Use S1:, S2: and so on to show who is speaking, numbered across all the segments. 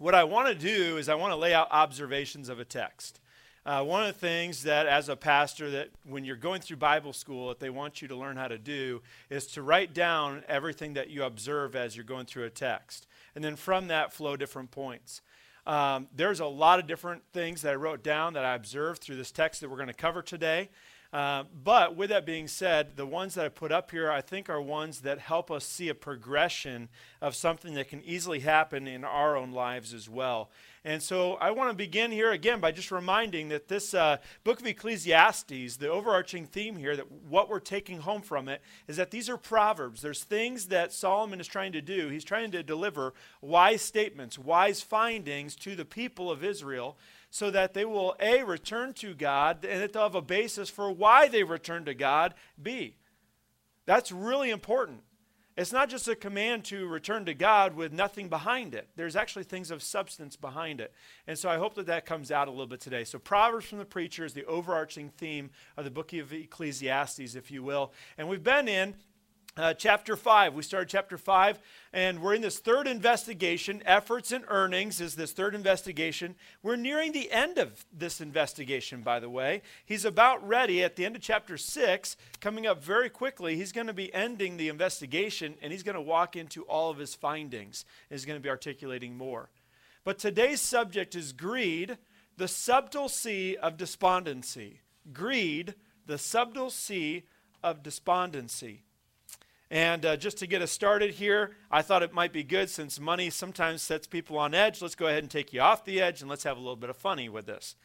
S1: what I want to do is I want to lay out observations of a text. One of the things that as a pastor that when you're going through Bible school that they want you to learn how to do is to write down everything that you observe as you're going through a text. And then from that flow different points. There's a lot of different things that I wrote down that I observed through this text that we're going to cover today. But with that being said, the ones that I put up here I think are ones that help us see a progression of something that can easily happen in our own lives as well. And so I want to begin here again by just reminding that this book of Ecclesiastes, the overarching theme here, that what we're taking home from it is that these are proverbs. There's things that Solomon is trying to do. He's trying to deliver wise statements, wise findings to the people of Israel so that they will, A, return to God, and that they'll have a basis for why they return to God, B. That's really important. It's not just a command to return to God with nothing behind it. There's actually things of substance behind it. And so I hope that that comes out a little bit today. So Proverbs from the Preacher is the overarching theme of the book of Ecclesiastes, if you will. And we've been in chapter 5. We started chapter 5, and we're in this third investigation. Efforts and Earnings is this third investigation. We're nearing the end of this investigation, by the way. He's about ready at the end of chapter 6, coming up very quickly. He's going to be ending the investigation, and he's going to walk into all of his findings. He's going to be articulating more. But today's subject is greed, the subtle sea of despondency. Greed, the subtle sea of despondency. And just to get us started here, I thought it might be good since money sometimes sets people on edge. Let's go ahead and take you off the edge and let's have a little bit of funny with this.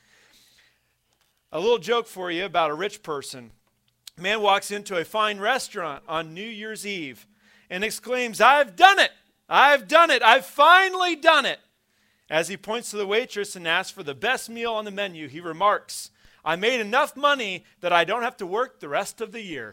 S1: A little joke for you about a rich person. A man walks into a fine restaurant on New Year's Eve and exclaims, "I've done it! I've done it! I've finally done it!" As he points to the waitress and asks for the best meal on the menu, he remarks, "I made enough money that I don't have to work the rest of the year."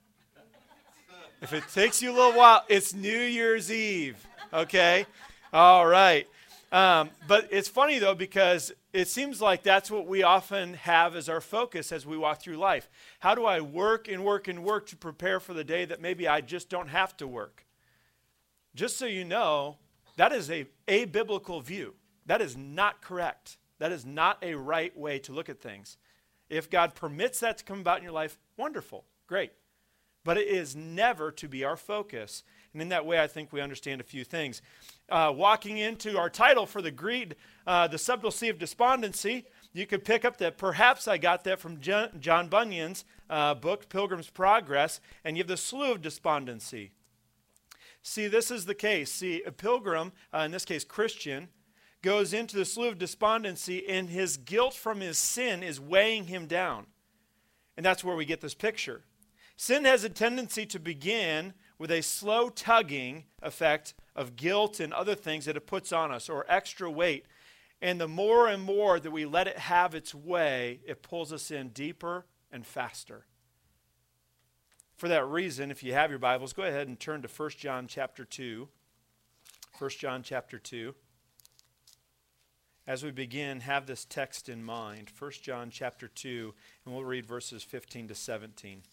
S1: If it takes you a little while, it's New Year's Eve, okay? All right. But it's funny, though, because it seems like that's what we often have as our focus as we walk through life. How do I work and work and work to prepare for the day that maybe I just don't have to work? Just so you know, that is a biblical view. That is not correct. That is not a right way to look at things. If God permits that to come about in your life, wonderful, great. But it is never to be our focus. And in that way, I think we understand a few things. Walking into our title for the greed, the subtle sea of despondency, you could pick up that perhaps I got that from John Bunyan's book, Pilgrim's Progress, and you have the slough of despondency. See, this is the case. See, a pilgrim, in this case Christian, goes into the slough of despondency, and his guilt from his sin is weighing him down. And that's where we get this picture. Sin has a tendency to begin with a slow tugging effect of guilt and other things that it puts on us, or extra weight. And the more and more that we let it have its way, it pulls us in deeper and faster. For that reason, if you have your Bibles, go ahead and turn to 1 John chapter 2. 1 John chapter 2. As we begin, have this text in mind. 1 John chapter 2, and we'll read verses 15 to 17.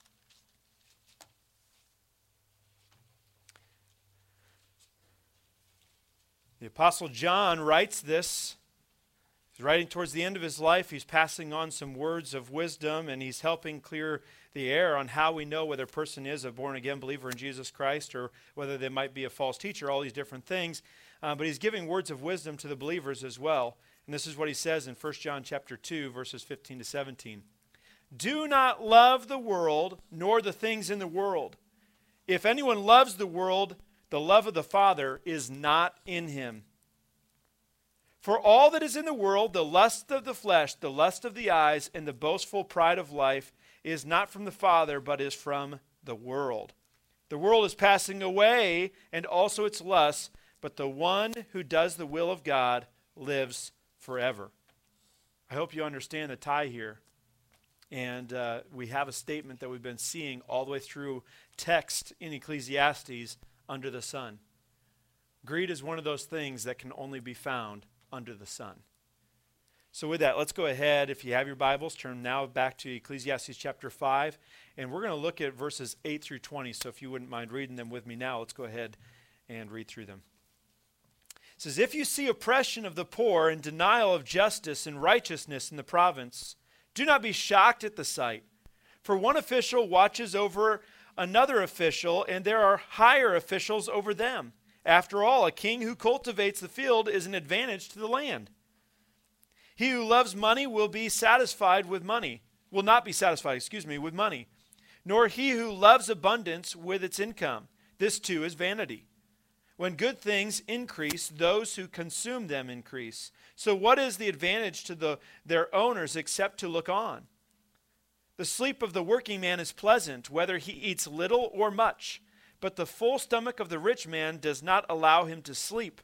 S1: The Apostle John writes this. He's writing towards the end of his life. He's passing on some words of wisdom, and he's helping clear the air on how we know whether a person is a born-again believer in Jesus Christ or whether they might be a false teacher, all these different things. But he's giving words of wisdom to the believers as well. And this is what he says in 1 John chapter 2, verses 15 to 17. "Do not love the world, nor the things in the world. If anyone loves the world, the love of the Father is not in him. For all that is in the world, the lust of the flesh, the lust of the eyes, and the boastful pride of life, is not from the Father, but is from the world. The world is passing away, and also its lusts, but the one who does the will of God lives forever." I hope you understand the tie here. And we have a statement that we've been seeing all the way through text in Ecclesiastes, under the sun. Greed is one of those things that can only be found under the sun. So with that, let's go ahead. If you have your Bibles, turn now back to Ecclesiastes chapter 5. And we're going to look at verses 8 through 20. So if you wouldn't mind reading them with me now, let's go ahead and read through them. It says, if you see oppression of the poor and denial of justice and righteousness in the province, do not be shocked at the sight. For one official watches over another official, and there are higher officials over them. After all, a king who cultivates the field is an advantage to the land. He who loves money will not be satisfied, with money, nor he who loves abundance with its income. This too is vanity. When good things increase, those who consume them increase. So what is the advantage to their owners except to look on? The sleep of the working man is pleasant, whether he eats little or much, but the full stomach of the rich man does not allow him to sleep.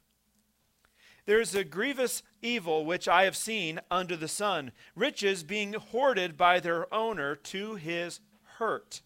S1: There is a grievous evil which I have seen under the sun, riches being hoarded by their owner to his hurt.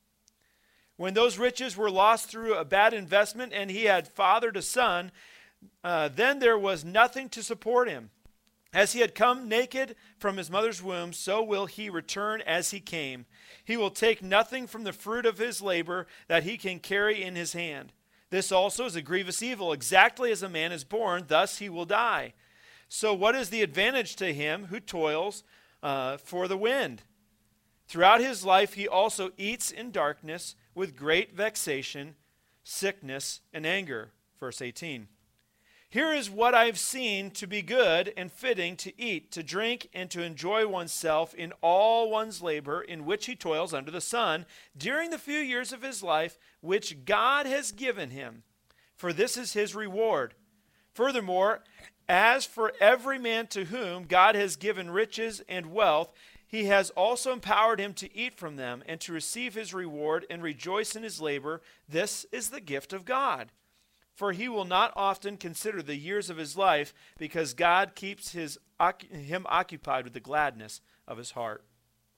S1: When those riches were lost through a bad investment and he had fathered a son, then there was nothing to support him. As he had come naked from his mother's womb, so will he return as he came. He will take nothing from the fruit of his labor that he can carry in his hand. This also is a grievous evil. Exactly as a man is born, thus he will die. So what is the advantage to him who toils for the wind? Throughout his life he also eats in darkness with great vexation, sickness, and anger. Verse 18. Here is what I have seen to be good and fitting to eat, to drink, and to enjoy oneself in all one's labor in which he toils under the sun during the few years of his life which God has given him. For this is his reward. Furthermore, as for every man to whom God has given riches and wealth, he has also empowered him to eat from them and to receive his reward and rejoice in his labor. This is the gift of God. For he will not often consider the years of his life, because God keeps him occupied with the gladness of his heart.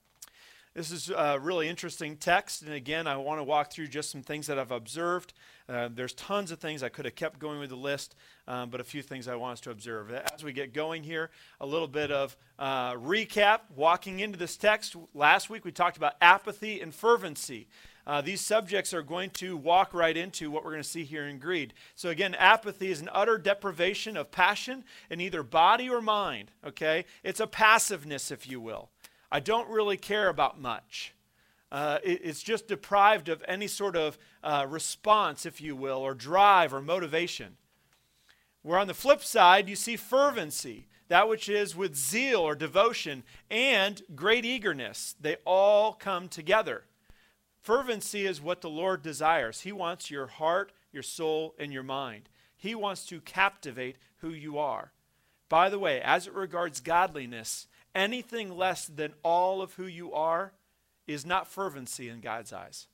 S1: This is a really interesting text, and again, I want to walk through just some things that I've observed. There's tons of things. I could have kept going with the list, but a few things I want us to observe. As we get going here, a little bit of recap. Walking into this text, last week we talked about apathy and fervency. These subjects are going to walk right into what we're going to see here in greed. So again, apathy is an utter deprivation of passion in either body or mind, okay? It's a passiveness, if you will. I don't really care about much. It's just deprived of any sort of response, if you will, or drive or motivation. Where on the flip side, you see fervency, that which is with zeal or devotion and great eagerness. They all come together. Fervency is what the Lord desires. He wants your heart, your soul, and your mind. He wants to captivate who you are. By the way, as it regards godliness, anything less than all of who you are is not fervency in God's eyes.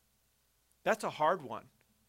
S1: That's a hard one.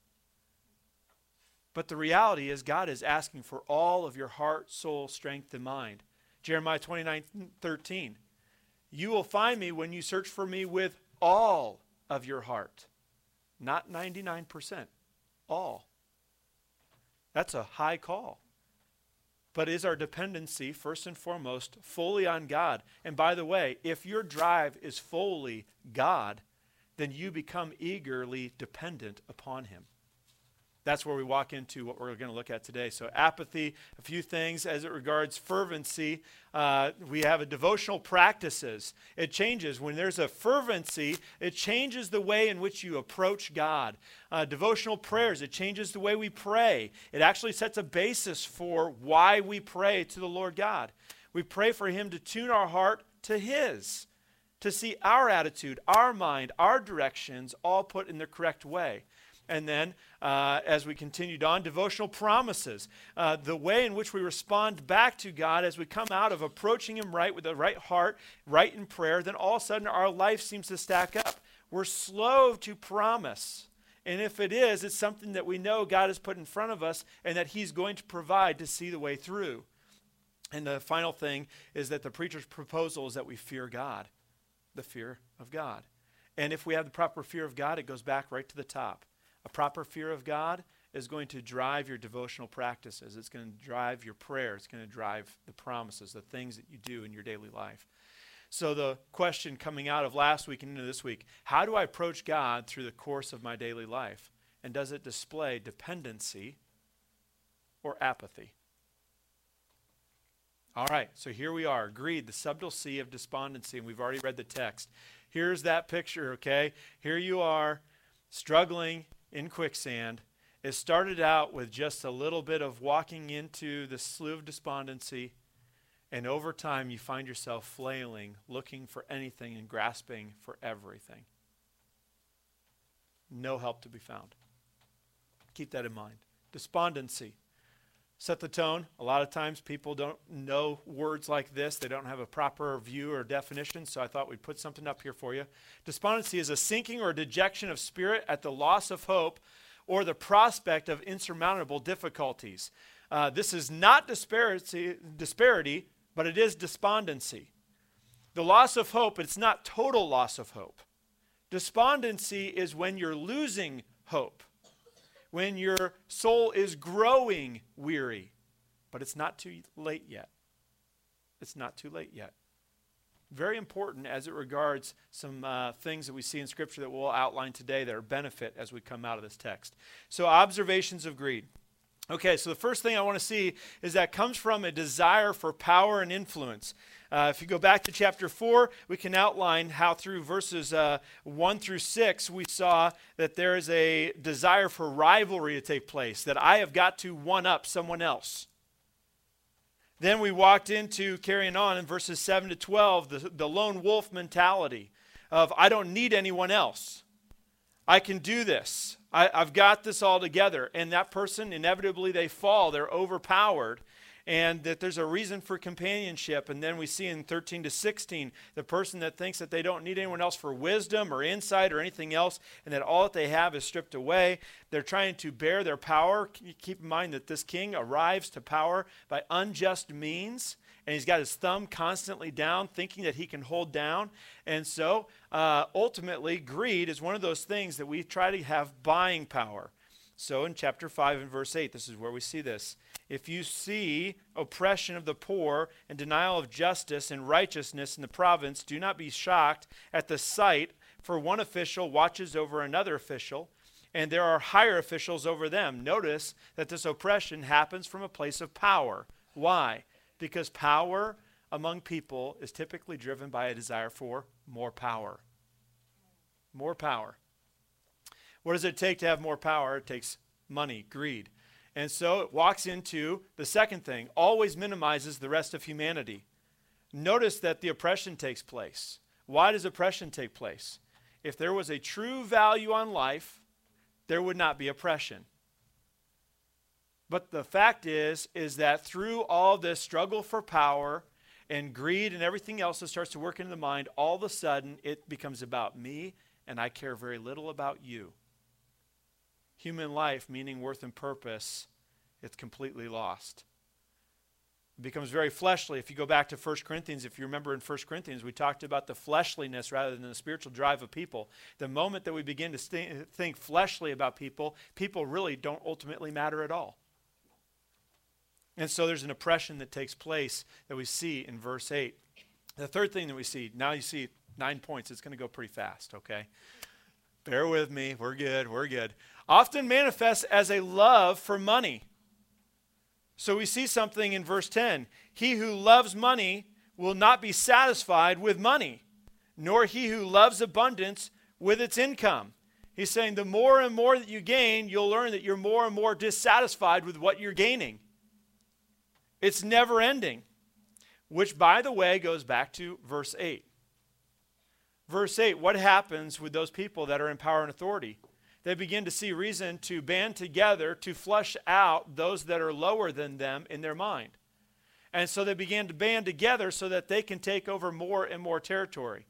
S1: But the reality is God is asking for all of your heart, soul, strength, and mind. Jeremiah 29:13. You will find me when you search for me with all of your heart. Not 99%. All. That's a high call. But is our dependency, first and foremost, fully on God? And by the way, if your drive is fully God, then you become eagerly dependent upon him. That's where we walk into what we're going to look at today. So apathy, a few things as it regards fervency. We have a devotional practices. It changes. When there's a fervency, it changes the way in which you approach God. Devotional prayers, it changes the way we pray. It actually sets a basis for why we pray to the Lord God. We pray for him to tune our heart to his, to see our attitude, our mind, our directions all put in the correct way. And then, as we continued on, devotional promises. The way in which we respond back to God as we come out of approaching him right with the right heart, right in prayer, then all of a sudden our life seems to stack up. We're slow to promise. And if it is, it's something that we know God has put in front of us and that he's going to provide to see the way through. And the final thing is that the preacher's proposal is that we fear God, the fear of God. And if we have the proper fear of God, it goes back right to the top. A proper fear of God is going to drive your devotional practices. It's going to drive your prayer. It's going to drive the promises, the things that you do in your daily life. So the question coming out of last week and into this week, how do I approach God through the course of my daily life? And does it display dependency or apathy? All right, so here we are. Greed, the subtle sea of despondency, and we've already read the text. Here's that picture, okay? Here you are, struggling in quicksand. It started out with just a little bit of walking into the slough of despondency, and over time you find yourself flailing, looking for anything and grasping for everything. No help to be found. Keep that in mind. Despondency. Set the tone. A lot of times people don't know words like this. They don't have a proper view or definition, so I thought we'd put something up here for you. Despondency is a sinking or dejection of spirit at the loss of hope or the prospect of insurmountable difficulties. This is not disparity, but it is despondency. The loss of hope, it's not total loss of hope. Despondency is when you're losing hope, when your soul is growing weary, but it's not too late yet. It's not too late yet. Very important as it regards some things that we see in Scripture that we'll outline today that are benefit as we come out of this text. So observations of greed. Okay, so the first thing I want to see is that comes from a desire for power and influence. If you go back to chapter 4, we can outline how through verses 1 through 6, we saw that there is a desire for rivalry to take place, that I have got to one-up someone else. Then we walked into, carrying on in verses 7 to 12, the lone wolf mentality of I don't need anyone else. I can do this. I've got this all together. And that person, inevitably, they fall. They're overpowered. And that there's a reason for companionship. And then we see in 13 to 16, the person that thinks that they don't need anyone else for wisdom or insight or anything else, and that all that they have is stripped away. They're trying to bear their power. Keep in mind that this king arrives to power by unjust means, and he's got his thumb constantly down, thinking that he can hold down. And so, ultimately, greed is one of those things that we try to have buying power. So in chapter 5 and verse 8, this is where we see this. If you see oppression of the poor and denial of justice and righteousness in the province, do not be shocked at the sight, for one official watches over another official, and there are higher officials over them. Notice that this oppression happens from a place of power. Why? Because power among people is typically driven by a desire for more power. More power. What does it take to have more power? It takes money, greed. And so it walks into the second thing, always minimizes the rest of humanity. Notice that the oppression takes place. Why does oppression take place? If there was a true value on life, there would not be oppression. But the fact is that through all this struggle for power and greed and everything else that starts to work into the mind, all of a sudden it becomes about me, and I care very little about you. Human life, meaning, worth, and purpose, it's completely lost. It becomes very fleshly. If you go back to 1 Corinthians, if you remember in 1 Corinthians, we talked about the fleshliness rather than the spiritual drive of people. The moment that we begin to think fleshly about people, people really don't ultimately matter at all. And so there's an oppression that takes place that we see in verse 8. The third thing that we see, now you see 9 points. It's going to go pretty fast, okay? Bear with me. We're good. Often manifests as a love for money. So we see something in verse 10. He who loves money will not be satisfied with money, nor he who loves abundance with its income. He's saying the more and more that you gain, you'll learn that you're more and more dissatisfied with what you're gaining. It's never ending, which, by the way, goes back to verse 8. Verse 8, what happens with those people that are in power and authority? They begin to see reason to band together to flush out those that are lower than them in their mind. And so they began to band together so that they can take over more and more territory.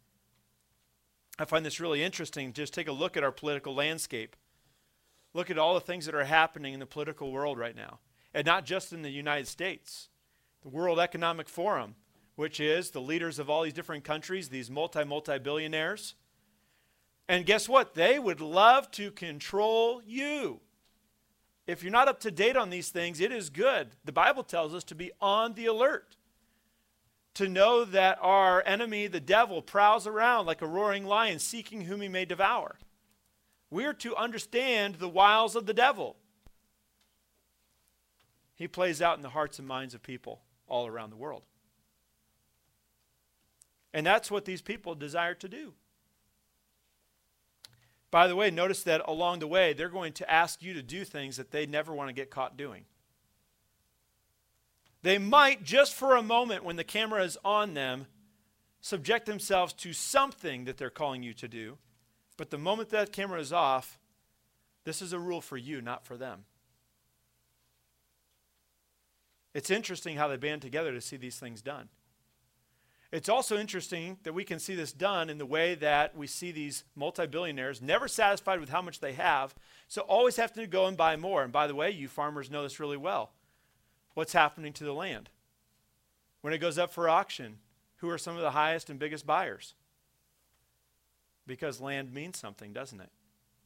S1: I find this really interesting. Just take a look at our political landscape. Look at all the things that are happening in the political world right now. And not just in the United States. The World Economic Forum, which is the leaders of all these different countries, these multi-billionaires. And guess what? They would love to control you. If you're not up to date on these things, it is good. The Bible tells us to be on the alert. To know that our enemy, the devil, prowls around like a roaring lion seeking whom he may devour. We are to understand the wiles of the devil. He plays out in the hearts and minds of people all around the world. And that's what these people desire to do. By the way, notice that along the way, they're going to ask you to do things that they never want to get caught doing. They might, just for a moment when the camera is on them, subject themselves to something that they're calling you to do. But the moment that camera is off, this is a rule for you, not for them. It's interesting how they band together to see these things done. It's also interesting that we can see this done in the way that we see these multi-billionaires never satisfied with how much they have, so always have to go and buy more. And by the way, you farmers know this really well. What's happening to the land? When it goes up for auction, who are some of the highest and biggest buyers? Because land means something, doesn't it?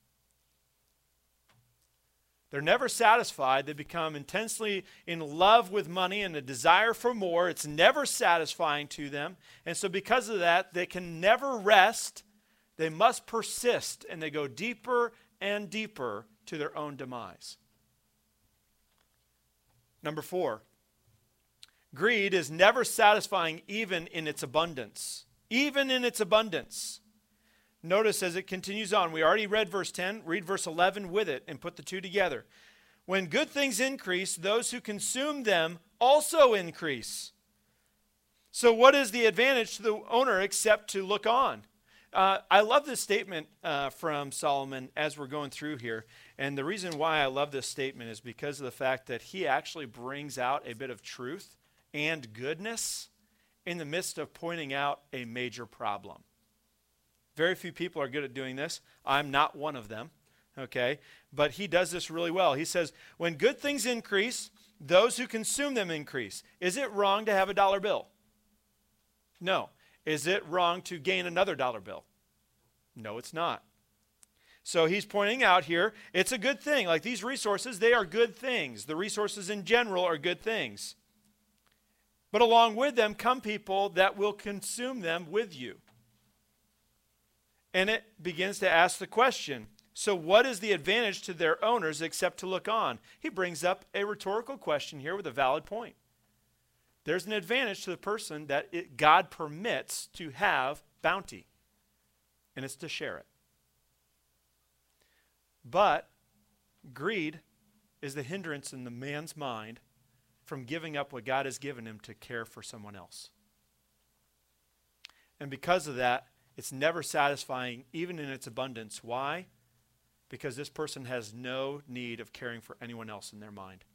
S1: They're never satisfied. They become intensely in love with money and a desire for more. It's never satisfying to them. And so because of that, they can never rest. They must persist, and they go deeper and deeper to their own demise. Number 4, greed is never satisfying even in its abundance. Even in its abundance. Notice as it continues on, we already read verse 10, read verse 11 with it and put the two together. When good things increase, those who consume them also increase. So what is the advantage to the owner except to look on? I love this statement from Solomon as we're going through here. And the reason why I love this statement is because of the fact that he actually brings out a bit of truth and goodness in the midst of pointing out a major problem. Very few people are good at doing this. I'm not one of them, okay? But he does this really well. He says, when good things increase, those who consume them increase. Is it wrong to have a dollar bill? No. Is it wrong to gain another dollar bill? No, it's not. So he's pointing out here, it's a good thing. Like these resources, they are good things. The resources in general are good things. But along with them come people that will consume them with you. And it begins to ask the question, so what is the advantage to their owners except to look on? He brings up a rhetorical question here with a valid point. There's an advantage to the person that God permits to have bounty, and it's to share it. But greed is the hindrance in the man's mind from giving up what God has given him to care for someone else. And because of that, it's never satisfying, even in its abundance. Why? Because this person has no need of caring for anyone else in their mind.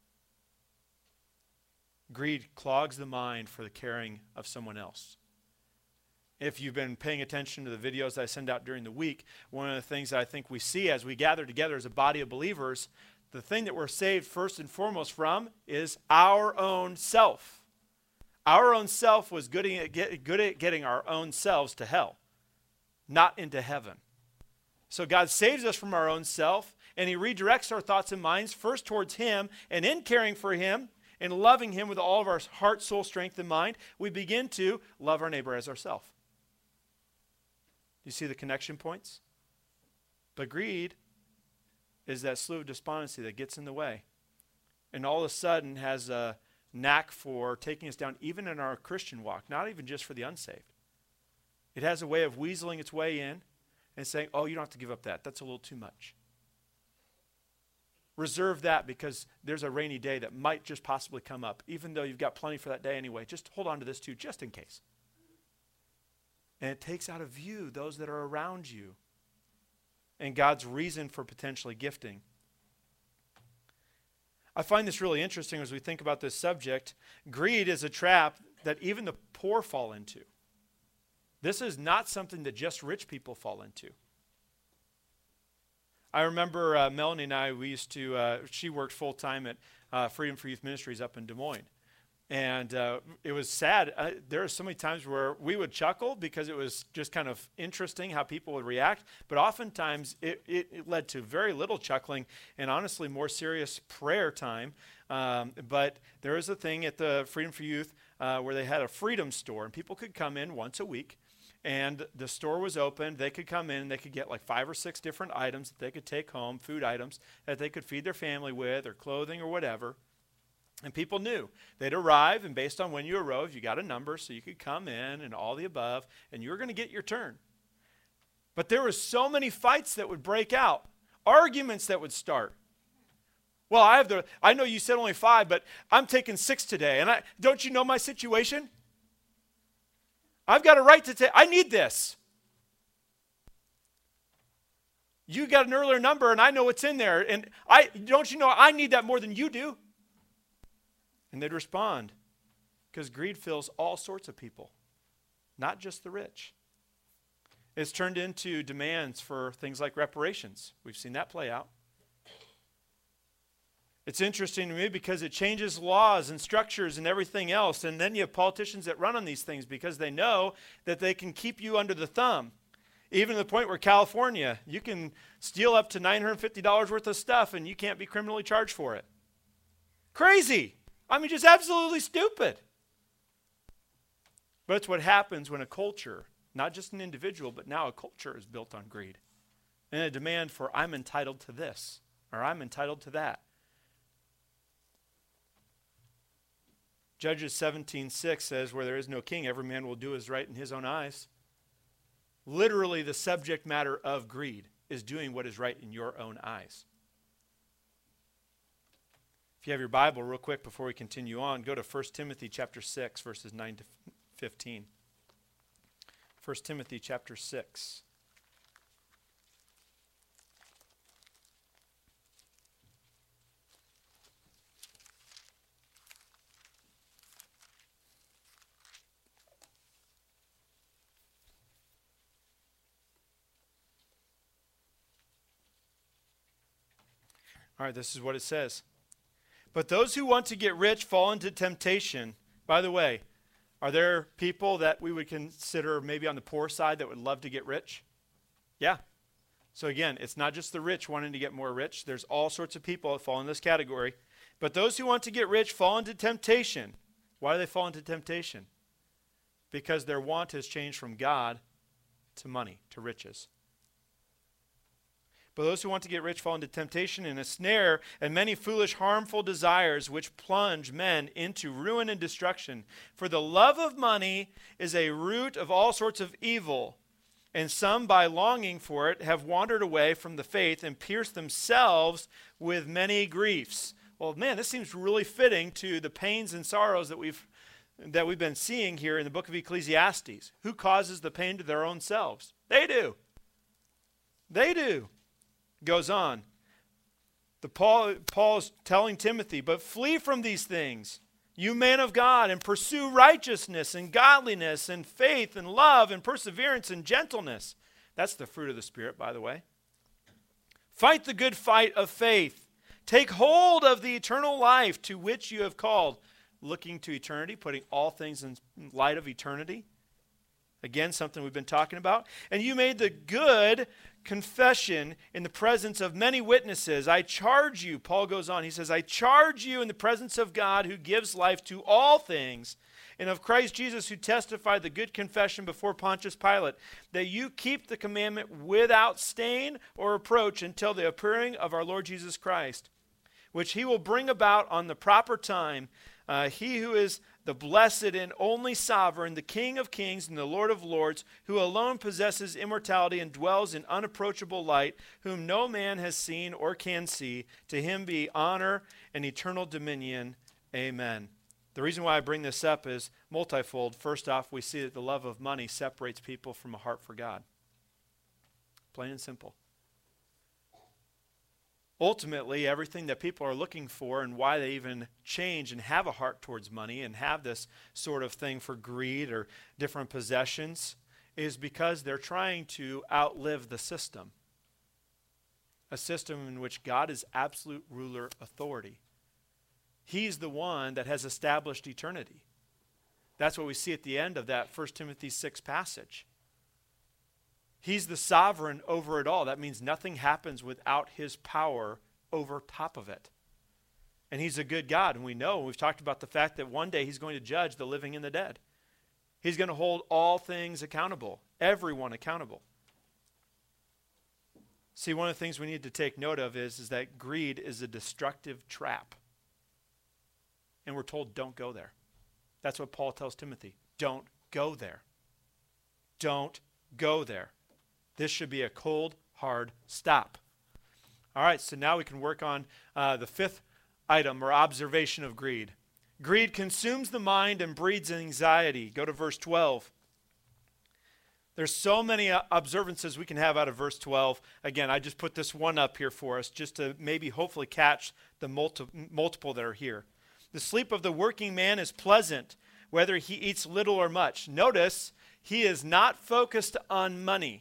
S1: Greed clogs the mind for the caring of someone else. If you've been paying attention to the videos I send out during the week, one of the things that I think we see as we gather together as a body of believers, the thing that we're saved first and foremost from is our own self. Our own self was good at getting our own selves to hell, not into heaven. So God saves us from our own self, and he redirects our thoughts and minds first towards him, and in caring for him and loving him with all of our heart, soul, strength, and mind, we begin to love our neighbor as ourselves. You see the connection points? But greed is that slough of despondency that gets in the way, and all of a sudden has a knack for taking us down even in our Christian walk, not even just for the unsaved. It has a way of weaseling its way in and saying, oh, you don't have to give up that. That's a little too much. Reserve that because there's a rainy day that might just possibly come up, even though you've got plenty for that day anyway. Just hold on to this too, just in case. And it takes out of view those that are around you and God's reason for potentially gifting. I find this really interesting as we think about this subject. Greed is a trap that even the poor fall into. This is not something that just rich people fall into. I remember Melanie and I, she worked full-time at Freedom for Youth Ministries up in Des Moines. And it was sad. There were so many times where we would chuckle because it was just kind of interesting how people would react. But oftentimes it led to very little chuckling and honestly more serious prayer time. But there was a thing at the Freedom for Youth where they had a freedom store. And people could come in once a week. And the store was open. They could come in and they could get like 5 or 6 different items that they could take home, food items that they could feed their family with or clothing or whatever. And people knew. They'd arrive, and based on when you arrived, you got a number so you could come in and all the above, and you were going to get your turn. But there were so many fights that would break out, arguments that would start. Well, I know you said only 5, but I'm taking 6 today. And don't you know my situation? I've got a right to take, I need this. You got an earlier number and I know what's in there. And don't you know I need that more than you do? And they'd respond, because greed fills all sorts of people, not just the rich. It's turned into demands for things like reparations. We've seen that play out. It's interesting to me because it changes laws and structures and everything else. And then you have politicians that run on these things because they know that they can keep you under the thumb. Even to the point where California, you can steal up to $950 worth of stuff and you can't be criminally charged for it. Crazy. I mean, just absolutely stupid. But it's what happens when a culture, not just an individual, but now a culture is built on greed. And a demand for, I'm entitled to this, or I'm entitled to that. Judges 17:6 says, where there is no king, every man will do as right in his own eyes. Literally, the subject matter of greed is doing what is right in your own eyes. If you have your Bible, real quick before we continue on, go to 1 Timothy chapter 6, verses 9 to 15. 1 Timothy chapter 6. All right, this is what it says. But those who want to get rich fall into temptation. By the way, are there people that we would consider maybe on the poor side that would love to get rich? Yeah. So again, it's not just the rich wanting to get more rich. There's all sorts of people that fall in this category. But those who want to get rich fall into temptation. Why do they fall into temptation? Because their want has changed from God to money, to riches. But those who want to get rich fall into temptation and a snare and many foolish, harmful desires which plunge men into ruin and destruction. For the love of money is a root of all sorts of evil, and some by longing for it have wandered away from the faith and pierced themselves with many griefs. Well, man, this seems really fitting to the pains and sorrows that we've been seeing here in the book of Ecclesiastes. Who causes the pain to their own selves? They do. They do. Goes on. Paul's telling Timothy, but flee from these things, you man of God, and pursue righteousness and godliness and faith and love and perseverance and gentleness. That's the fruit of the Spirit, by the way. Fight the good fight of faith. Take hold of the eternal life to which you have called. Looking to eternity, putting all things in light of eternity. Again, something we've been talking about. And you made the good confession in the presence of many witnesses. I charge you, Paul goes on, he says, I charge you in the presence of God who gives life to all things, and of Christ Jesus who testified the good confession before Pontius Pilate, that you keep the commandment without stain or reproach until the appearing of our Lord Jesus Christ, which he will bring about on the proper time. He who is the blessed and only sovereign, the King of kings and the Lord of lords, who alone possesses immortality and dwells in unapproachable light, whom no man has seen or can see. To him be honor and eternal dominion. Amen. The reason why I bring this up is multifold. First off, we see that the love of money separates people from a heart for God. Plain and simple. Ultimately, everything that people are looking for and why they even change and have a heart towards money and have this sort of thing for greed or different possessions is because they're trying to outlive the system. A system in which God is absolute ruler authority. He's the one that has established eternity. That's what we see at the end of that 1 Timothy 6 passage. He's the sovereign over it all. That means nothing happens without his power over top of it. And he's a good God. And we know, we've talked about the fact that one day he's going to judge the living and the dead. He's going to hold all things accountable, everyone accountable. See, one of the things we need to take note of is that greed is a destructive trap. and we're told don't go there. That's what Paul tells Timothy. Don't go there. Don't go there. This should be a cold, hard stop. All right, so now we can work on the fifth item or observation of greed. Greed consumes the mind and breeds anxiety. Go to verse 12. There's so many observances we can have out of verse 12. Again, I just put this one up here for us just to maybe hopefully catch the multiple that are here. The sleep of the working man is pleasant, whether he eats little or much. Notice, he is not focused on money.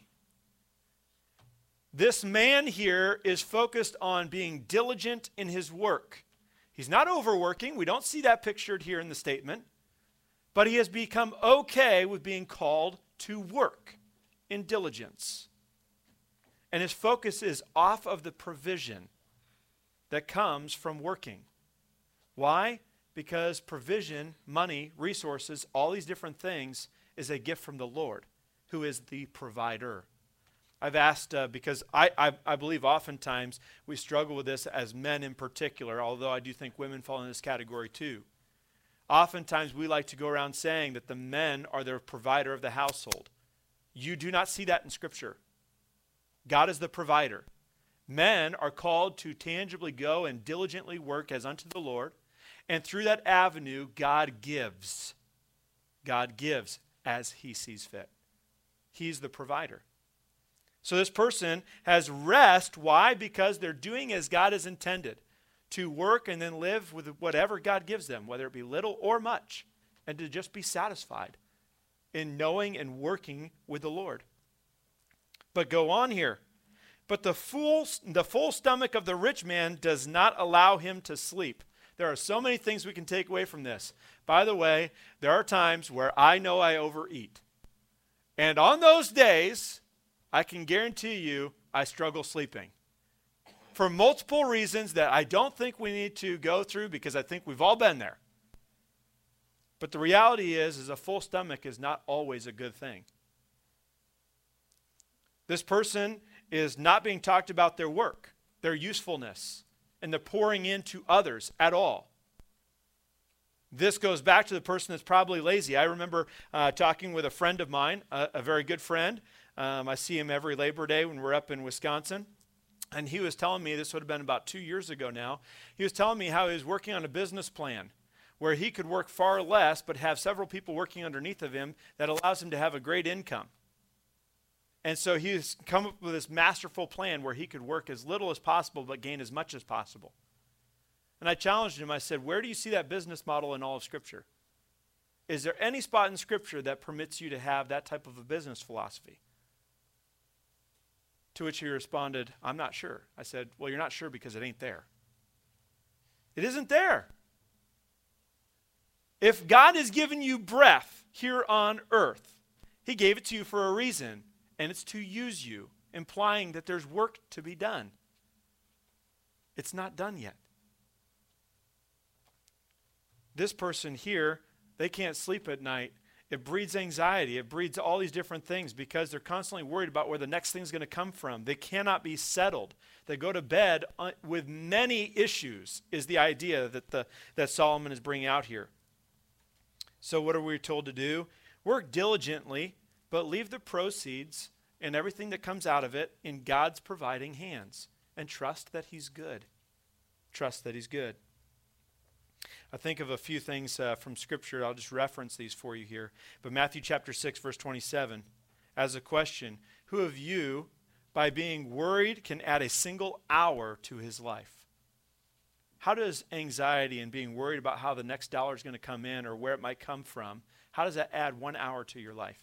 S1: This man here is focused on being diligent in his work. He's not overworking. We don't see that pictured here in the statement. But he has become okay with being called to work in diligence. And his focus is off of the provision that comes from working. Why? Because provision, money, resources, all these different things is a gift from the Lord, who is the provider. I've asked, because I believe oftentimes we struggle with this as men in particular, although I do think women fall in this category too. Oftentimes we like to go around saying that the men are the provider of the household. You do not see that in Scripture. God is the provider. Men are called to tangibly go and diligently work as unto the Lord, and through that avenue, God gives. God gives as he sees fit. He's the provider. So this person has rest. Why? Because they're doing as God has intended, to work and then live with whatever God gives them, whether it be little or much, and to just be satisfied in knowing and working with the Lord. But go on here. But the full stomach of the rich man does not allow him to sleep. There are so many things we can take away from this. By the way, there are times where I know I overeat. And on those days, I can guarantee you I struggle sleeping. For multiple reasons that I don't think we need to go through, because I think we've all been there. But the reality is a full stomach is not always a good thing. This person is not being talked about their work, their usefulness, and the pouring into others at all. This goes back to the person that's probably lazy. I remember talking with a friend of mine, a very good friend. I see him every Labor Day when we're up in Wisconsin. And he was telling me, this would have been about 2 years ago now, he was telling me how he was working on a business plan where he could work far less but have several people working underneath of him that allows him to have a great income. And so he's come up with this masterful plan where he could work as little as possible but gain as much as possible. And I challenged him. I said, where do you see that business model in all of Scripture? Is there any spot in Scripture that permits you to have that type of a business philosophy? To which he responded, I'm not sure. I said, well, you're not sure because it ain't there. It isn't there. If God has given you breath here on earth, he gave it to you for a reason, and it's to use you, implying that there's work to be done. It's not done yet. This person here, they can't sleep at night. It breeds anxiety. It breeds all these different things because they're constantly worried about where the next thing's going to come from. They cannot be settled. They go to bed with many issues, is the idea that Solomon is bringing out here. So what are we told to do? Work diligently, but leave the proceeds and everything that comes out of it in God's providing hands. And trust that he's good. Trust that he's good. I think of a few things from Scripture. I'll just reference these for you here. But Matthew chapter 6, verse 27, as a question, who of you, by being worried, can add a single hour to his life? How does anxiety and being worried about how the next dollar is going to come in or where it might come from, how does that add 1 hour to your life?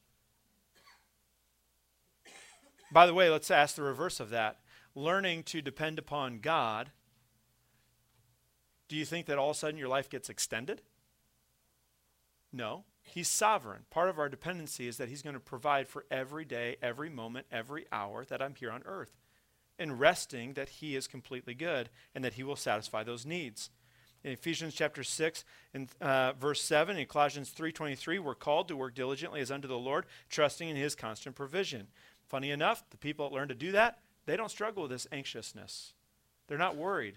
S1: By the way, let's ask the reverse of that. Learning to depend upon God, do you think that all of a sudden your life gets extended? No. He's sovereign. Part of our dependency is that he's going to provide for every day, every moment, every hour that I'm here on earth. And resting that he is completely good and that he will satisfy those needs. In Ephesians chapter 6 and verse 7, in Colossians 3:23, we're called to work diligently as unto the Lord, trusting in his constant provision. Funny enough, the people that learn to do that, they don't struggle with this anxiousness. They're not worried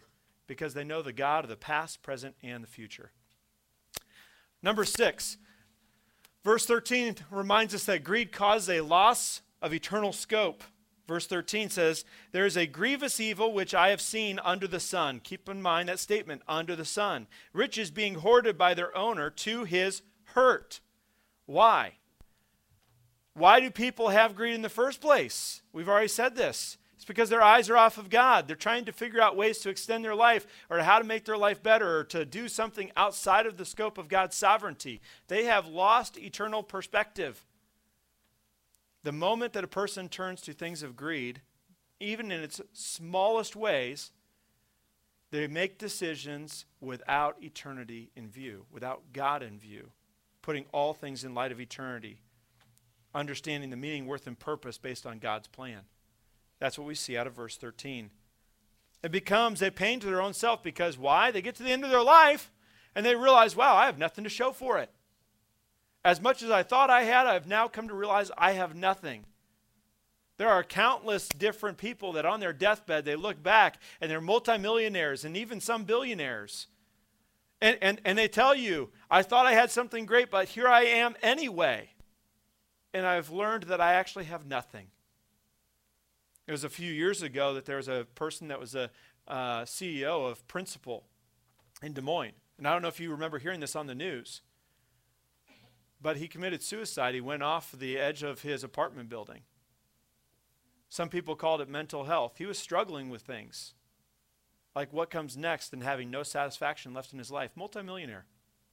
S1: because they know the God of the past, present, and the future. Number 6, verse 13 reminds us that greed causes a loss of eternal scope. Verse 13 says, there is a grievous evil which I have seen under the sun. Keep in mind that statement, under the sun. Riches being hoarded by their owner to his hurt. Why? Why do people have greed in the first place? We've already said this. It's because their eyes are off of God. They're trying to figure out ways to extend their life or how to make their life better or to do something outside of the scope of God's sovereignty. They have lost eternal perspective. The moment that a person turns to things of greed, even in its smallest ways, they make decisions without eternity in view, without God in view, putting all things in light of eternity, understanding the meaning, worth, and purpose based on God's plan. That's what we see out of verse 13. It becomes a pain to their own self because why? They get to the end of their life and they realize, wow, I have nothing to show for it. As much as I thought I had, I've now come to realize I have nothing. There are countless different people that on their deathbed, they look back and they're multimillionaires and even some billionaires. And they tell you, I thought I had something great, but here I am anyway. And I've learned that I actually have nothing. It was a few years ago that there was a person that was a CEO of Principal in Des Moines. And I don't know if you remember hearing this on the news. But he committed suicide. He went off the edge of his apartment building. Some people called it mental health. He was struggling with things like what comes next and having no satisfaction left in his life. Multimillionaire.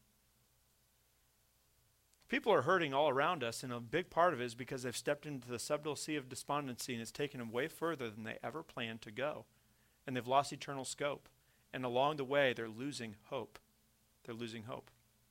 S1: People are hurting all around us, and a big part of it is because they've stepped into the subtle sea of despondency, and it's taken them way further than they ever planned to go. And they've lost eternal scope. And along the way, they're losing hope. They're losing hope.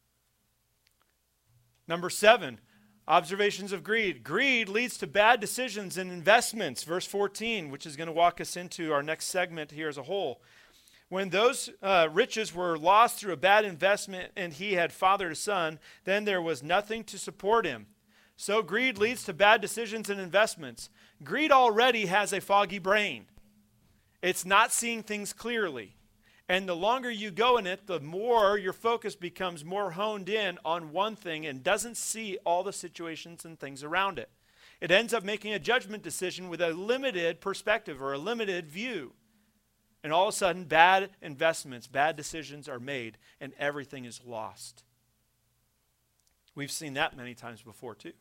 S1: Number 7, observations of greed. Greed leads to bad decisions and investments. Verse 14, which is going to walk us into our next segment here as a whole. When those riches were lost through a bad investment and he had fathered a son, then there was nothing to support him. So greed leads to bad decisions and investments. Greed already has a foggy brain. It's not seeing things clearly. And the longer you go in it, the more your focus becomes more honed in on one thing and doesn't see all the situations and things around it. It ends up making a judgment decision with a limited perspective or a limited view. And all of a sudden, bad investments, bad decisions are made, and everything is lost. We've seen that many times before, too.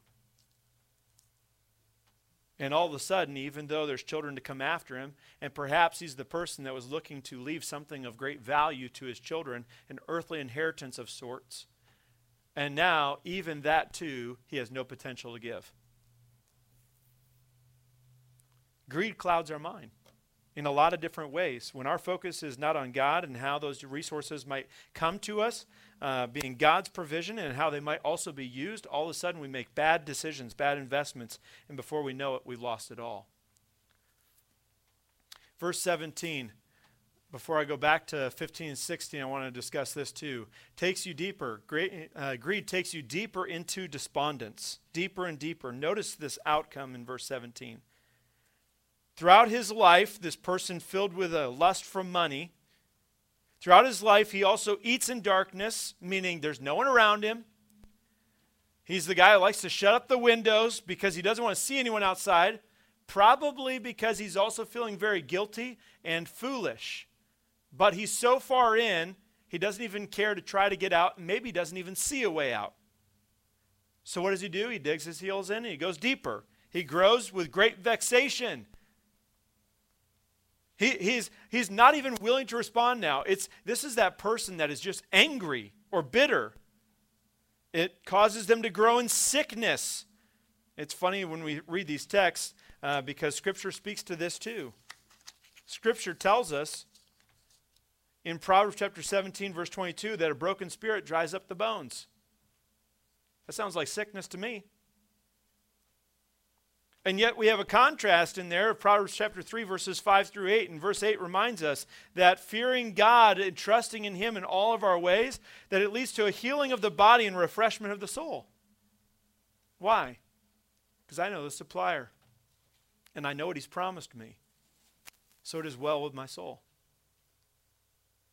S1: And all of a sudden, even though there's children to come after him, and perhaps he's the person that was looking to leave something of great value to his children, an earthly inheritance of sorts, and now, even that too, he has no potential to give. Greed clouds our mind in a lot of different ways. When our focus is not on God and how those resources might come to us, being God's provision and how they might also be used, all of a sudden we make bad decisions, bad investments, and before we know it, we've lost it all. Verse 17, before I go back to 15 and 16, I want to discuss this too. Takes you deeper. Greed takes you deeper into despondence, deeper and deeper. Notice this outcome in verse 17. Throughout his life, this person filled with a lust for money, throughout his life, he also eats in darkness, meaning there's no one around him. He's the guy who likes to shut up the windows because he doesn't want to see anyone outside, probably because he's also feeling very guilty and foolish. But he's so far in, he doesn't even care to try to get out, and maybe doesn't even see a way out. So what does he do? He digs his heels in and he goes deeper. He grows with great vexation. He's not even willing to respond now. This is that person that is just angry or bitter. It causes them to grow in sickness. It's funny when we read these texts because Scripture speaks to this too. Scripture tells us in Proverbs chapter 17, verse 22, that a broken spirit dries up the bones. That sounds like sickness to me. And yet we have a contrast in there of Proverbs chapter 3, verses 5 through 8. And verse 8 reminds us that fearing God and trusting in Him in all of our ways, that it leads to a healing of the body and refreshment of the soul. Why? Because I know the supplier. And I know what He's promised me. So it is well with my soul.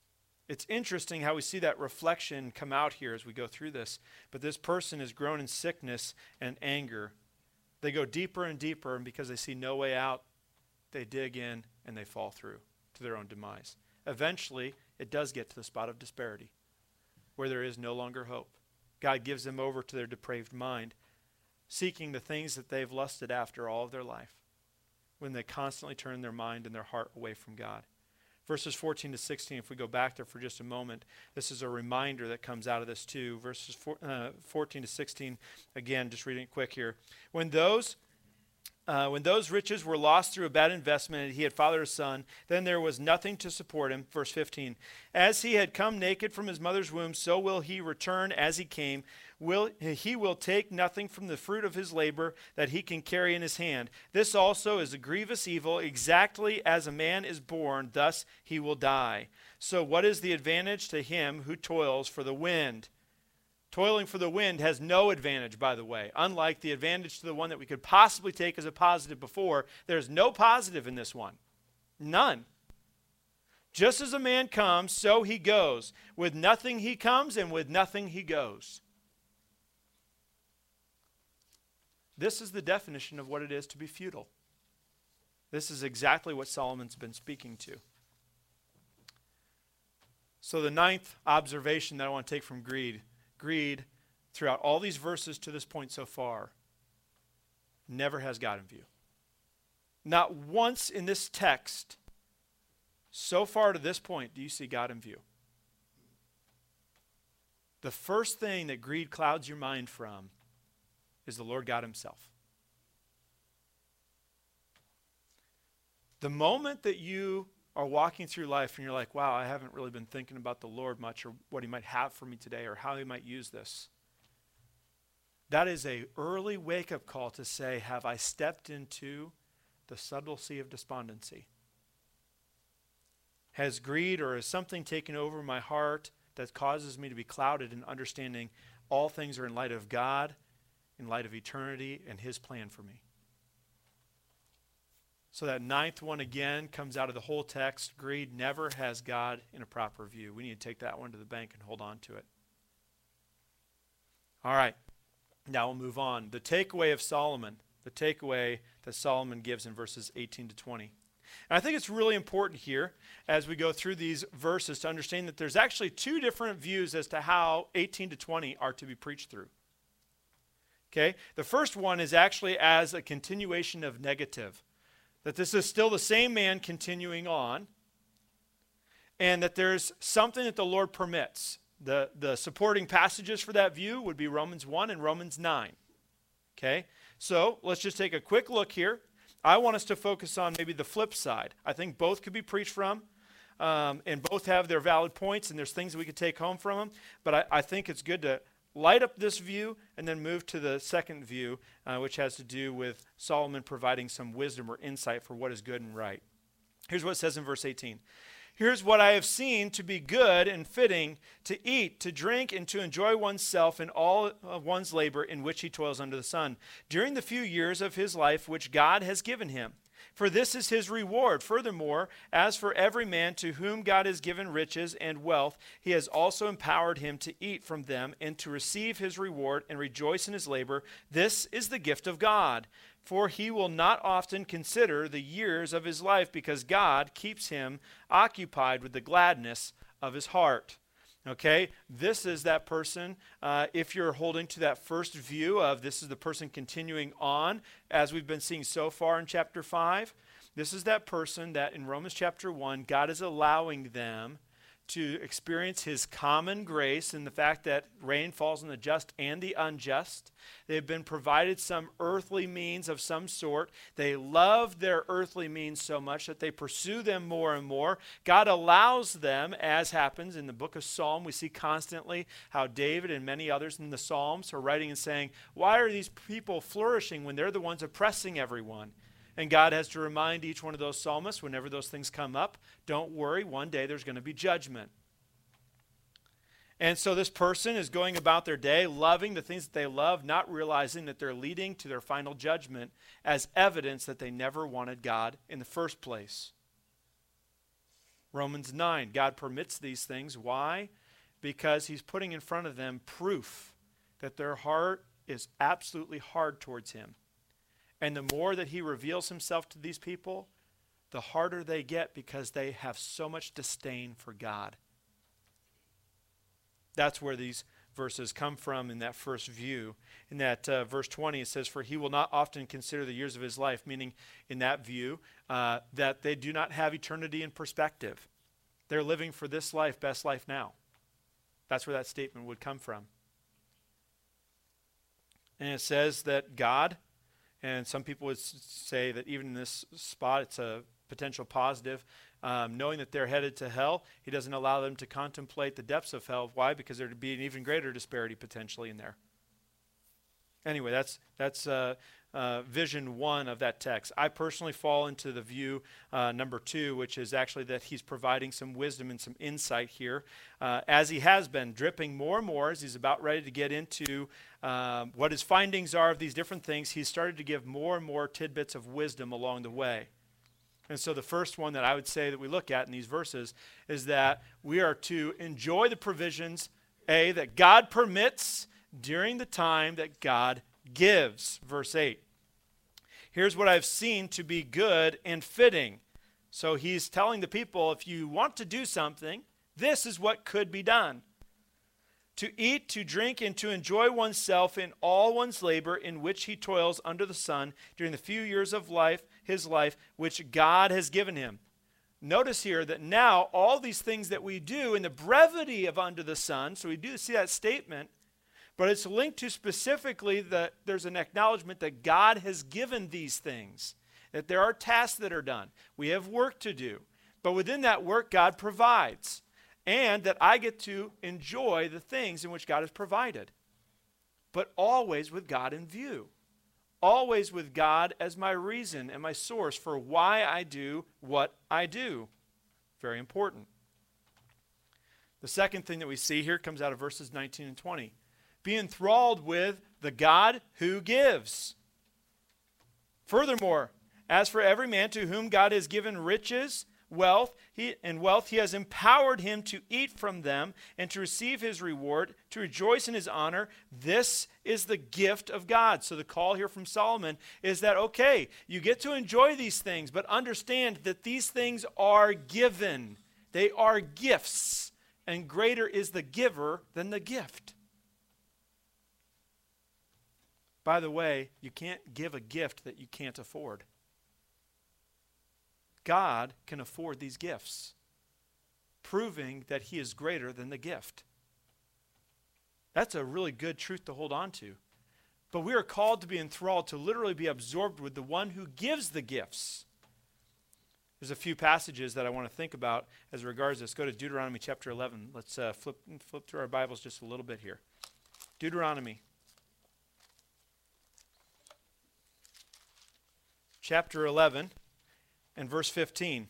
S1: It's interesting how we see that reflection come out here as we go through this. But this person is grown in sickness and anger. They go deeper and deeper, and because they see no way out, they dig in and they fall through to their own demise. Eventually, it does get to the spot of disparity, where there is no longer hope. God gives them over to their depraved mind, seeking the things that they've lusted after all of their life, when they constantly turn their mind and their heart away from God. Verses 14 to 16, if we go back there for just a moment, this is a reminder that comes out of this too. Verses 14 to 16, again, just reading it quick here. When those riches were lost through a bad investment, and he had fathered a son, then there was nothing to support him. Verse 15, as he had come naked from his mother's womb, so will he return as he came. He will take nothing from the fruit of his labor that he can carry in his hand. This also is a grievous evil, exactly as a man is born, thus he will die. So what is the advantage to him who toils for the wind? Toiling for the wind has no advantage, by the way. Unlike the advantage to the one that we could possibly take as a positive before, there's no positive in this one. None. Just as a man comes, so he goes. With nothing he comes, and with nothing he goes. This is the definition of what it is to be futile. This is exactly what Solomon's been speaking to. So the ninth observation that I want to take from greed, throughout all these verses to this point so far, never has God in view. Not once in this text, so far to this point, do you see God in view. The first thing that greed clouds your mind from is the Lord God himself. The moment that you are walking through life and you're like, wow, I haven't really been thinking about the Lord much, or what he might have for me today, or how he might use this, that is an early wake-up call to say, have I stepped into the subtle sea of despondency? Has greed or has something taken over my heart that causes me to be clouded in understanding all things are in light of God, in light of eternity, and his plan for me? So that ninth one again comes out of the whole text. Greed never has God in a proper view. We need to take that one to the bank and hold on to it. All right. Now we'll move on. The takeaway of Solomon. The takeaway that Solomon gives in verses 18 to 20. And I think it's really important here as we go through these verses to understand that there's actually two different views as to how 18 to 20 are to be preached through. Okay? The first one is actually as a continuation of negative. That this is still the same man continuing on, and that there's something that the Lord permits. The supporting passages for that view would be Romans 1 and Romans 9. Okay? So let's just take a quick look here. I want us to focus on maybe the flip side. I think both could be preached from, and both have their valid points, and there's things that we could take home from them. But I think it's good to light up this view and then move to the second view, which has to do with Solomon providing some wisdom or insight for what is good and right. Here's what it says in verse 18. Here's what I have seen to be good and fitting, to eat, to drink, and to enjoy oneself in all of one's labor in which he toils under the sun, during the few years of his life which God has given him. For this is his reward. Furthermore, as for every man to whom God has given riches and wealth, he has also empowered him to eat from them and to receive his reward and rejoice in his labor. This is the gift of God. For he will not often consider the years of his life, because God keeps him occupied with the gladness of his heart. Okay, this is that person, if you're holding to that first view of this is the person continuing on, as we've been seeing so far in chapter 5, this is that person that in Romans chapter 1, God is allowing them to experience his common grace in the fact that rain falls on the just and the unjust. They've been provided some earthly means of some sort. They love their earthly means so much that they pursue them more and more. God allows them, as happens in the book of Psalm. We see constantly how David and many others in the Psalms are writing and saying, why are these people flourishing when they're the ones oppressing everyone? And God has to remind each one of those psalmists, whenever those things come up, don't worry, one day there's going to be judgment. And so this person is going about their day, loving the things that they love, not realizing that they're leading to their final judgment as evidence that they never wanted God in the first place. Romans 9, God permits these things. Why? Because he's putting in front of them proof that their heart is absolutely hard towards him. And the more that he reveals himself to these people, the harder they get because they have so much disdain for God. That's where these verses come from in that first view. In that verse 20, it says, "For he will not often consider the years of his life," meaning in that view that they do not have eternity in perspective. They're living for this life, best life now. That's where that statement would come from. And it says that God, and some people would say that even in this spot it's a potential positive, knowing that they're headed to hell, he doesn't allow them to contemplate the depths of hell. Why? Because there would be an even greater disparity potentially in there. Anyway, that's vision one of that text. I personally fall into the view number 2, which is actually that he's providing some wisdom and some insight here, as he has been dripping more and more as he's about ready to get into what his findings are of these different things. He's started to give more and more tidbits of wisdom along the way. And so the first one that I would say that we look at in these verses is that we are to enjoy the provisions, that God permits during the time that God gives. Verse 8. Here's what I've seen to be good and fitting. So he's telling the people, if you want to do something, this is what could be done. To eat, to drink, and to enjoy oneself in all one's labor in which he toils under the sun during the few years of his life, which God has given him. Notice here that now all these things that we do in the brevity of under the sun, so we do see that statement, but it's linked to specifically that there's an acknowledgement that God has given these things, that there are tasks that are done. We have work to do, but within that work, God provides, and that I get to enjoy the things in which God has provided, but always with God in view, always with God as my reason and my source for why I do what I do. Very important. The second thing that we see here comes out of verses 19 and 20. Be enthralled with the God who gives. Furthermore, as for every man to whom God has given riches, wealth, he has empowered him to eat from them and to receive his reward, to rejoice in his honor. This is the gift of God. So the call here from Solomon is that, okay, you get to enjoy these things, but understand that these things are given. They are gifts, and greater is the giver than the gift. By the way, you can't give a gift that you can't afford. God can afford these gifts, proving that he is greater than the gift. That's a really good truth to hold on to. But we are called to be enthralled, to literally be absorbed with the one who gives the gifts. There's a few passages that I want to think about as regards this. Go to Deuteronomy chapter 11. Let's flip through our Bibles just a little bit here. Deuteronomy chapter 11 and verse 15.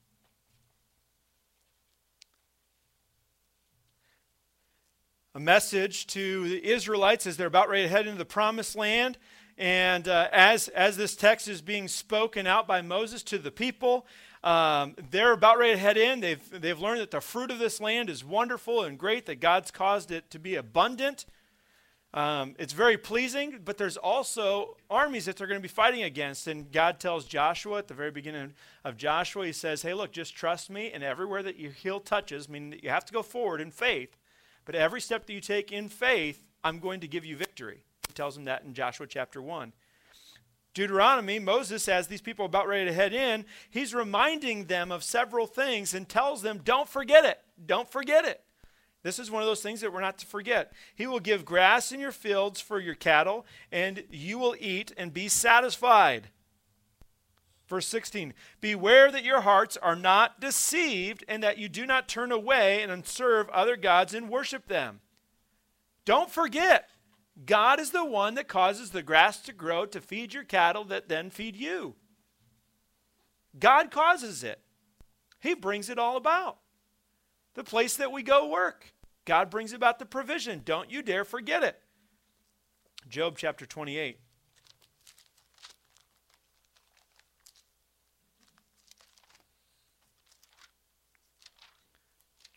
S1: A message to the Israelites as they're about ready to head into the promised land. And as this text is being spoken out by Moses to the people, they're about ready to head in. They've learned that the fruit of this land is wonderful and great, that God's caused it to be abundant. It's very pleasing, but there's also armies that they're going to be fighting against. And God tells Joshua at the very beginning of Joshua, he says, hey, look, just trust me, and everywhere that your heel touches, meaning that you have to go forward in faith, but every step that you take in faith, I'm going to give you victory. He tells them that in Joshua chapter 1. Deuteronomy, Moses, as these people are about ready to head in, he's reminding them of several things and tells them, don't forget it. Don't forget it. This is one of those things that we're not to forget. He will give grass in your fields for your cattle, and you will eat and be satisfied. Verse 16, beware that your hearts are not deceived and that you do not turn away and serve other gods and worship them. Don't forget, God is the one that causes the grass to grow to feed your cattle that then feed you. God causes it. He brings it all about. The place that we go work, God brings about the provision. Don't you dare forget it. Job chapter 28.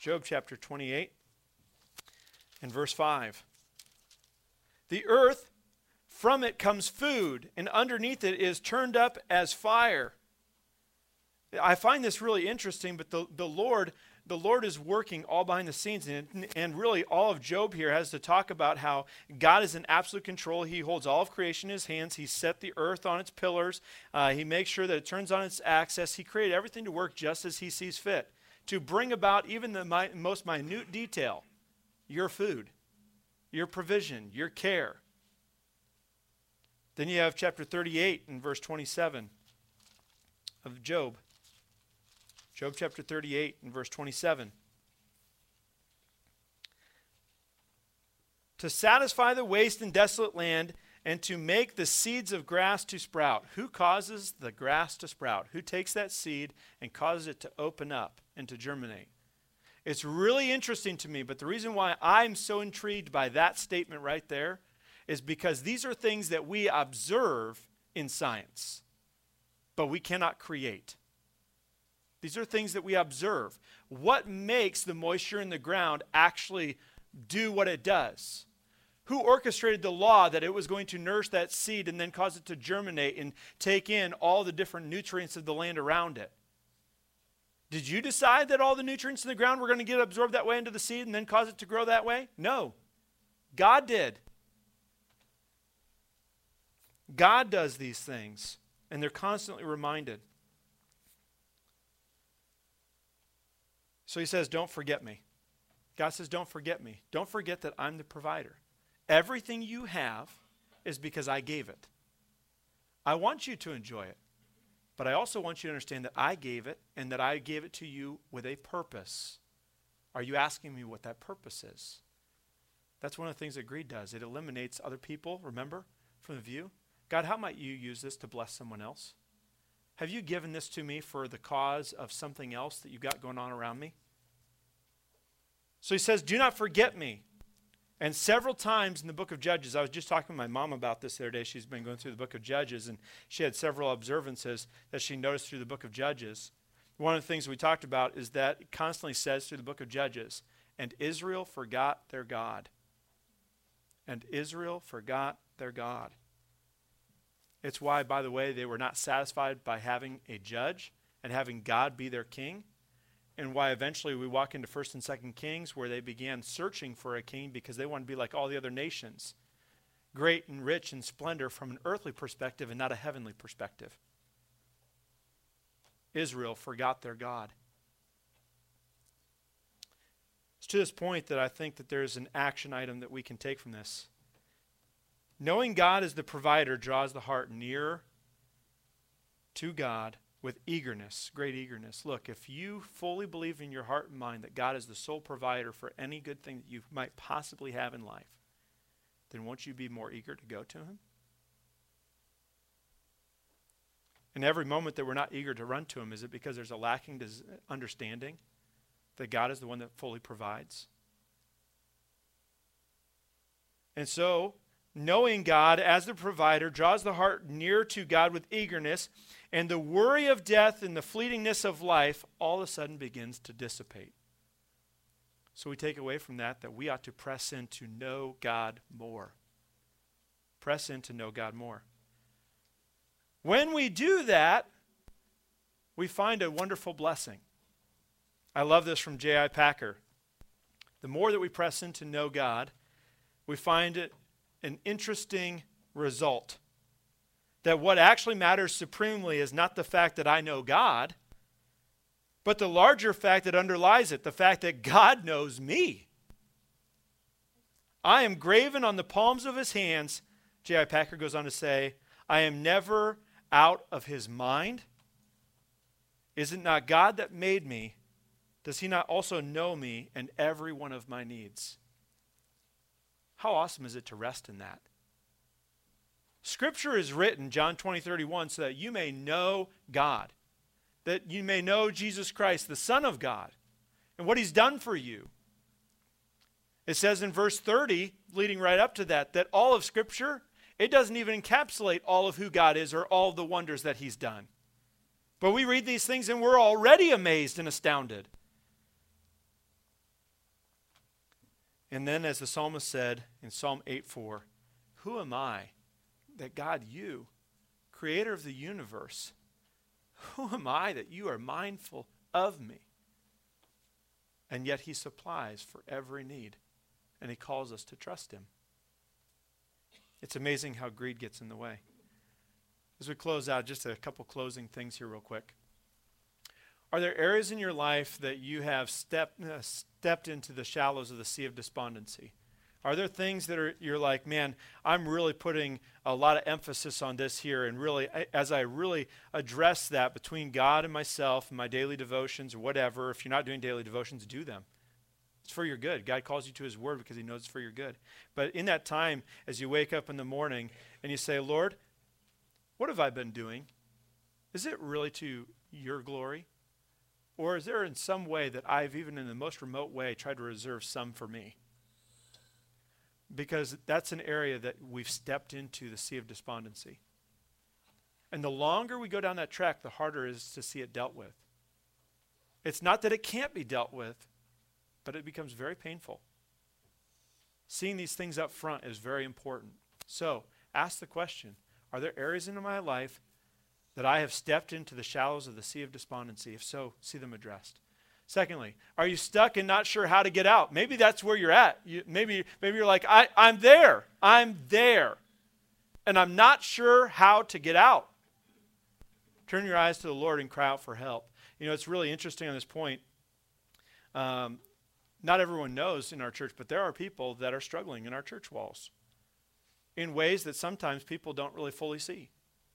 S1: Job chapter 28 and verse 5. The earth, from it comes food, and underneath it is turned up as fire. I find this really interesting, but the Lord is working all behind the scenes, and really all of Job here has to talk about how God is in absolute control. He holds all of creation in his hands. He set the earth on its pillars. He makes sure that it turns on its axis. He created everything to work just as he sees fit, to bring about even the most minute detail, your food, your provision, your care. Then you have chapter 38 and verse 27 of Job. Job chapter 38 and verse 27. To satisfy the waste and desolate land, and to make the seeds of grass to sprout. Who causes the grass to sprout? Who takes that seed and causes it to open up and to germinate? It's really interesting to me, but the reason why I'm so intrigued by that statement right there is because these are things that we observe in science, but we cannot create. These are things that we observe. What makes the moisture in the ground actually do what it does? Who orchestrated the law that it was going to nourish that seed and then cause it to germinate and take in all the different nutrients of the land around it? Did you decide that all the nutrients in the ground were going to get absorbed that way into the seed and then cause it to grow that way? No. God did. God does these things, and they're constantly reminded. So he says, don't forget me. God says, don't forget me. Don't forget that I'm the provider. Everything you have is because I gave it. I want you to enjoy it, but I also want you to understand that I gave it and that I gave it to you with a purpose. Are you asking me what that purpose is? That's one of the things that greed does. It eliminates other people, remember, from the view. God, how might you use this to bless someone else? Have you given this to me for the cause of something else that you got going on around me? So he says, do not forget me. And several times in the book of Judges, I was just talking to my mom about this the other day. She's been going through the book of Judges, and she had several observances that she noticed through the book of Judges. One of the things we talked about is that it constantly says through the book of Judges, and Israel forgot their God. And Israel forgot their God. It's why, by the way, they were not satisfied by having a judge and having God be their king, and why eventually we walk into 1st and 2nd Kings, where they began searching for a king because they wanted to be like all the other nations, great and rich in splendor from an earthly perspective and not a heavenly perspective. Israel forgot their God. It's to this point that I think that there's an action item that we can take from this. Knowing God as the provider draws the heart nearer to God with eagerness, great eagerness. Look, if you fully believe in your heart and mind that God is the sole provider for any good thing that you might possibly have in life, then won't you be more eager to go to him? And every moment that we're not eager to run to him, is it because there's a lacking understanding that God is the one that fully provides? And so, knowing God as the provider draws the heart near to God with eagerness, and the worry of death and the fleetingness of life all of a sudden begins to dissipate. So we take away from that we ought to press in to know God more. Press in to know God more. When we do that, we find a wonderful blessing. I love this from J.I. Packer. The more that we press in to know God, we find it an interesting result. That what actually matters supremely is not the fact that I know God, but the larger fact that underlies it, the fact that God knows me. I am graven on the palms of his hands, J.I. Packer goes on to say, I am never out of his mind. Is it not God that made me? Does he not also know me and every one of my needs? How awesome is it to rest in that? Scripture is written, John 20:31, so that you may know God, that you may know Jesus Christ, the Son of God, and what he's done for you. It says in verse 30, leading right up to that all of Scripture, it doesn't even encapsulate all of who God is or all of the wonders that he's done. But we read these things and we're already amazed and astounded. And then as the psalmist said in Psalm 8:4, who am I that God, you, creator of the universe, who am I that you are mindful of me? And yet he supplies for every need, and he calls us to trust him. It's amazing how greed gets in the way. As we close out, just a couple closing things here real quick. Are there areas in your life that you have stepped into the shallows of the sea of despondency? Are there things that you're like, man, I'm really putting a lot of emphasis on this here, and really, as I really address that between God and myself and my daily devotions or whatever, if you're not doing daily devotions, do them. It's for your good. God calls you to his word because he knows it's for your good. But in that time, as you wake up in the morning and you say, Lord, what have I been doing? Is it really to your glory? Or is there in some way that I've, even in the most remote way, tried to reserve some for me? Because that's an area that we've stepped into the sea of despondency. And the longer we go down that track, the harder it is to see it dealt with. It's not that it can't be dealt with, but it becomes very painful. Seeing these things up front is very important. So, ask the question, are there areas in my life that I have stepped into the shallows of the sea of despondency? If so, see them addressed. Secondly, are you stuck and not sure how to get out? Maybe that's where you're at. Maybe you're like, I'm there, and I'm not sure how to get out. Turn your eyes to the Lord and cry out for help. You know, it's really interesting on this point. Not everyone knows in our church, but there are people that are struggling in our church walls in ways that sometimes people don't really fully see.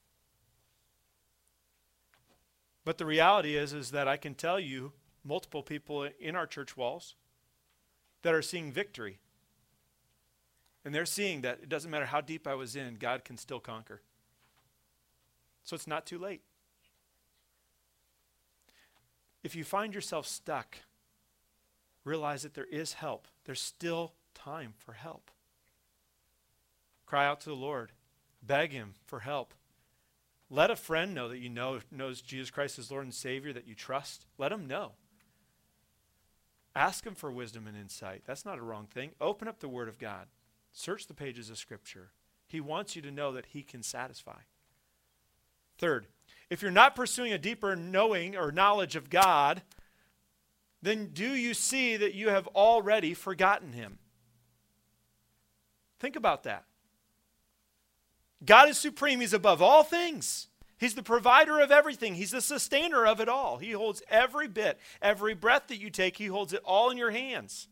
S1: But the reality is that I can tell you multiple people in our church walls that are seeing victory. And they're seeing that it doesn't matter how deep I was in, God can still conquer. So it's not too late. If you find yourself stuck, realize that there is help. There's still time for help. Cry out to the Lord. Beg him for help. Let a friend know that you knows Jesus Christ as Lord and Savior, that you trust. Let him know. Ask him for wisdom and insight. That's not a wrong thing. Open up the Word of God. Search the pages of Scripture. He wants you to know that he can satisfy. Third, if you're not pursuing a deeper knowing or knowledge of God, then do you see that you have already forgotten him? Think about that. God is supreme. He's above all things. He's the provider of everything. He's the sustainer of it all. He holds every bit, every breath that you take, he holds it all in your hands.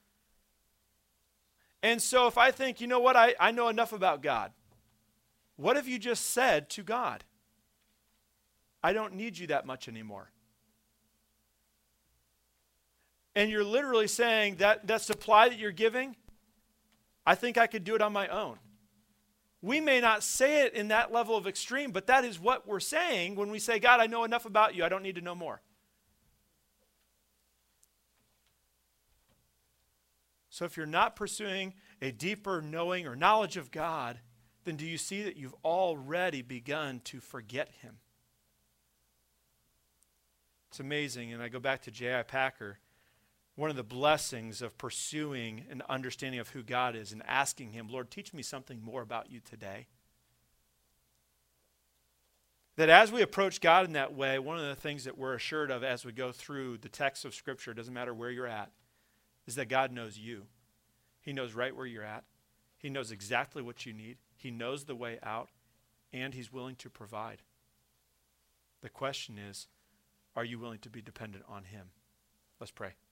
S1: And so if I think, you know what, I know enough about God. What have you just said to God? I don't need you that much anymore. And you're literally saying that supply that you're giving, I think I could do it on my own. We may not say it in that level of extreme, but that is what we're saying when we say, God, I know enough about you. I don't need to know more. So if you're not pursuing a deeper knowing or knowledge of God, then do you see that you've already begun to forget him? It's amazing. And I go back to J.I. Packer. One of the blessings of pursuing an understanding of who God is and asking him, Lord, teach me something more about you today. That as we approach God in that way, one of the things that we're assured of as we go through the text of Scripture, it doesn't matter where you're at, is that God knows you. He knows right where you're at. He knows exactly what you need. He knows the way out, and he's willing to provide. The question is, are you willing to be dependent on him? Let's pray.